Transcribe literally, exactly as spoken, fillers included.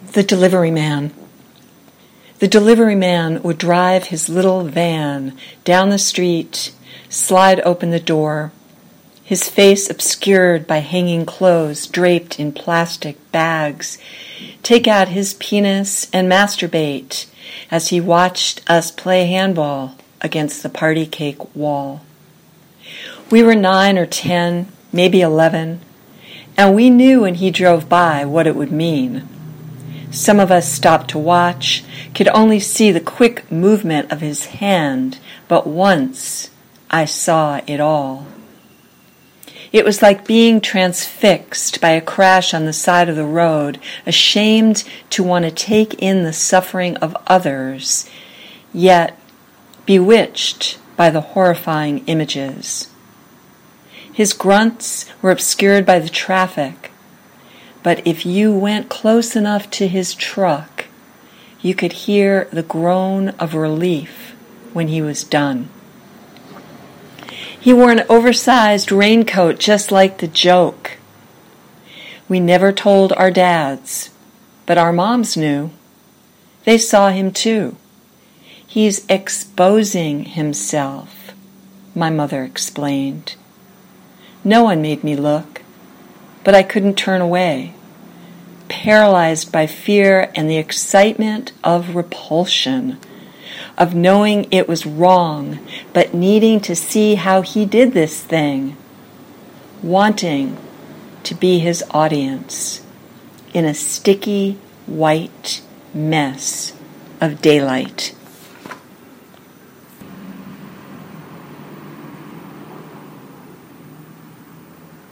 The delivery man. The delivery man would drive his little van down the street, slide open the door, his face obscured by hanging clothes draped in plastic bags, take out his penis and masturbate as he watched us play handball against the party cake wall. We were nine or ten, maybe eleven, and we knew when he drove by what it would mean. Some of us stopped to watch, could only see the quick movement of his hand, but once I saw it all. It was like being transfixed by a crash on the side of the road, ashamed to want to take in the suffering of others, yet bewitched by the horrifying images. His grunts were obscured by the traffic, but if you went close enough to his truck, you could hear the groan of relief when he was done. He wore an oversized raincoat just like the joke. We never told our dads, but our moms knew. They saw him too. He's exposing himself, my mother explained. No one made me look, but I couldn't turn away, paralyzed by fear and the excitement of repulsion, of knowing it was wrong, but needing to see how he did this thing, wanting to be his audience in a sticky, white mess of daylight.